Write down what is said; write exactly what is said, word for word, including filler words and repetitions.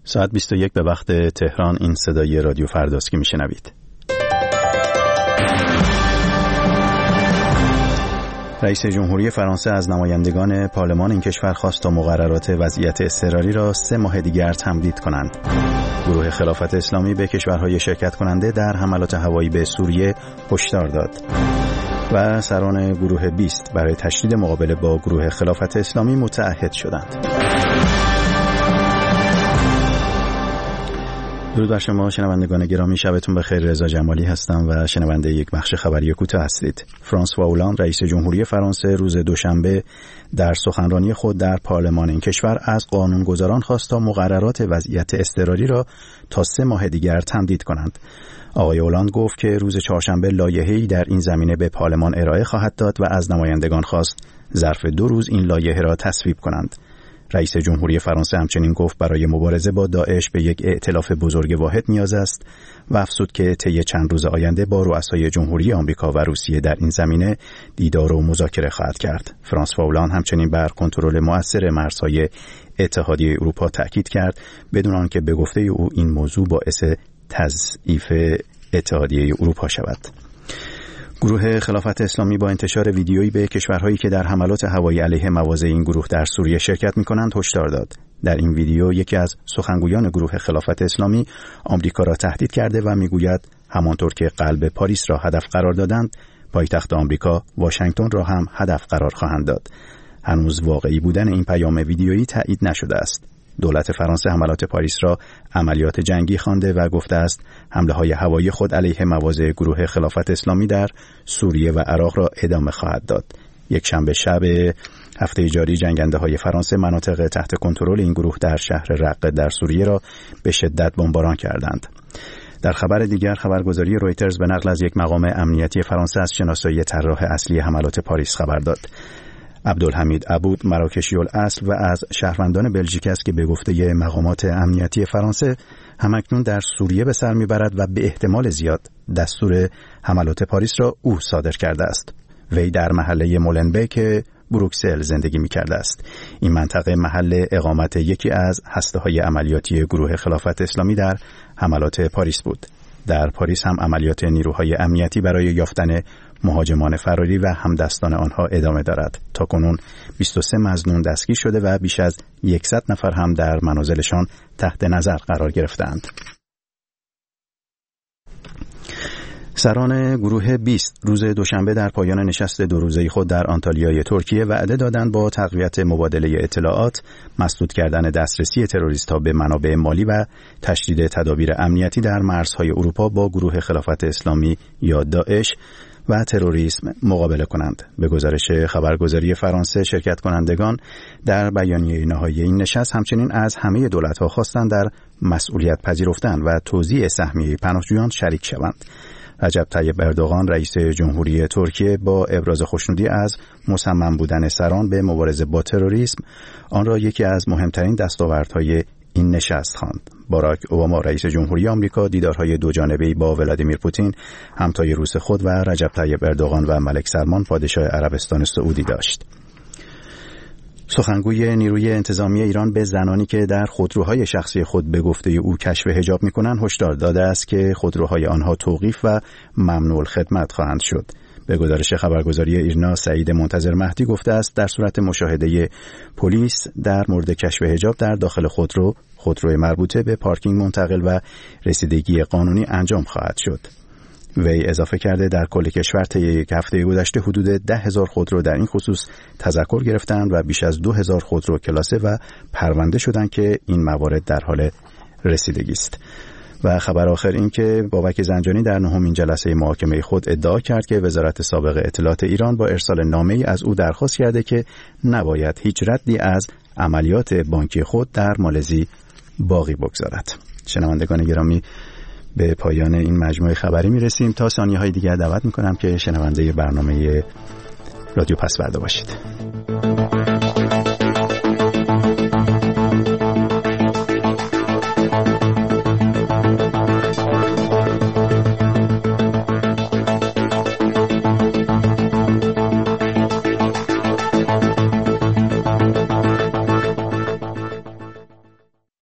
ساعت بیست و یک به وقت تهران. این صدای رادیو فرداست که میشنوید. رئیس جمهوری فرانسه از نمایندگان پارلمان این کشور خواست تا مقررات وضعیت اضطراری را سه ماه دیگر تمدید کنند. گروه خلافت اسلامی به کشورهای شرکت کننده در حملات هوایی به سوریه هشدار داد و سران گروه بیست برای تشدید مقابله با گروه خلافت اسلامی متعهد شدند. درود بر شما شنوندگان گرامی، شبتون بخیر. رضا جمالی هستم و شنونده یک بخش خبری کوتاه هستید. فرانسوا اولاند رئیس جمهوری فرانسه روز دوشنبه در سخنرانی خود در پارلمان این کشور از قانونگذاران خواست تا مقررات وضعیت اضطراری را تا سه ماه دیگر تمدید کنند. آقای اولاند گفت که روز چهارشنبه لایحه‌ای در این زمینه به پارلمان ارائه خواهد داد و از نمایندگان خواست ظرف دو روز این لایحه را تصویب کنند. رئیس جمهوری فرانسه همچنین گفت برای مبارزه با داعش به یک ائتلاف بزرگ واحد نیاز است و افزود که طی چند روز آینده با رؤسای جمهوری آمریکا و روسیه در این زمینه دیدار و مذاکره خواهد کرد. فرانسوا اولاند همچنین بر کنترل مؤثر مرزهای اتحادیه اروپا تاکید کرد بدون آنکه به گفته او این موضوع باعث تضعیف اتحادیه اروپا شود. گروه خلافت اسلامی با انتشار ویدیویی به کشورهایی که در حملات هوایی علیه مواضع این گروه در سوریه شرکت می‌کنند هشدار داد. در این ویدیو یکی از سخنگویان گروه خلافت اسلامی آمریکا را تهدید کرده و می‌گوید همانطور که قلب پاریس را هدف قرار دادند، پایتخت آمریکا واشنگتن را هم هدف قرار خواهند داد. هنوز واقعی بودن این پیام ویدیویی تایید نشده است. دولت فرانسه حملات پاریس را عملیات جنگی خوانده و گفته است حمله‌های هوایی خود علیه مواضع گروه خلافت اسلامی در سوریه و عراق را ادامه خواهد داد. یک شنبه شب هفته جاری جنگنده‌های فرانسه مناطق تحت کنترل این گروه در شهر رقه در سوریه را به شدت بمباران کردند. در خبر دیگر خبرگزاری رویترز به نقل از یک مقام امنیتی فرانسه از شناسایی طراح اصلی حملات پاریس خبر داد. عبدالحمید عبود مراکشی الاصل و از شهروندان بلژیک است که به گفته مقامات امنیتی فرانسه همکنون در سوریه به سر میبرد و به احتمال زیاد دستور حملات پاریس را او صادر کرده است. وی در محله مولنبک بروکسل زندگی میکرده است. این منطقه محل اقامت یکی از هسته‌های عملیاتی گروه خلافت اسلامی در حملات پاریس بود. در پاریس هم عملیات نیروهای امنیتی برای یافتن مهاجمان فراری و همدستان آنها ادامه دارد. تاکنون بیست و سه مظنون دستگیر شده و بیش از صد نفر هم در منازلشان تحت نظر قرار گرفتند. سران گروه بیست روز دوشنبه در پایان نشست دو روزه خود در آنتالیای ترکیه وعده دادند با تقویت مبادله اطلاعات، مسدود کردن دسترسی تروریست‌ها به منابع مالی و تشدید تدابیر امنیتی در مرزهای اروپا با گروه خلافت اسلامی یا داعش و تروریسم مقابله کنند. به گزارش خبرگزاری فرانسه، شرکت کنندگان در بیانیه نهایی این نشست همچنین از همه دولت‌ها خواستند در مسئولیت پذیرفتن و توزیع سهمیه پناهجویان شریک شوند. رجب طیب اردوغان رئیس جمهوری ترکیه با ابراز خوشنودی از مصمم بودن سران به مبارزه با تروریسم آن را یکی از مهمترین دستاوردهای این نشست خواند. باراک اوباما رئیس جمهوری آمریکا دیدارهای دو جانبه‌ای با ولادیمیر پوتین همتای روس خود و رجب طیب اردوغان و ملک سلمان پادشاه عربستان سعودی داشت. سخنگوی نیروی انتظامی ایران به زنانی که در خودروهای شخصی خود به گفته او کشف حجاب می‌کنند هشدار داده است که خودروهای آنها توقیف و ممنوع الخدمت خواهند شد. به گزارش خبرگزاری ایرنا، سعید منتظر مهدی گفته است در صورت مشاهده پلیس در مورد کشف حجاب در داخل خودرو، خودروی مربوطه به پارکینگ منتقل و رسیدگی قانونی انجام خواهد شد. وی اضافه کرده در کل کشور طی یک هفته گذشته حدود ده هزار خودرو در این خصوص تذکر گرفتند و بیش از دو هزار خودرو کلاسه و پرونده شدند که این موارد در حال رسیدگی است. و خبر آخر این که بابک زنجانی در نهمین جلسه محاکمه خود ادعا کرد که وزارت سابق اطلاعات ایران با ارسال نامه‌ای از او درخواست کرده که نباید هیچ ردی از عملیات بانکی خود در مالزی باقی بگذارد. شنوندگان گرامی، به پایان این مجموعه خبری میرسیم. تا ثانیه‌های دیگر دعوت میکنم که شنونده برنامه رادیو پسوردا باشید.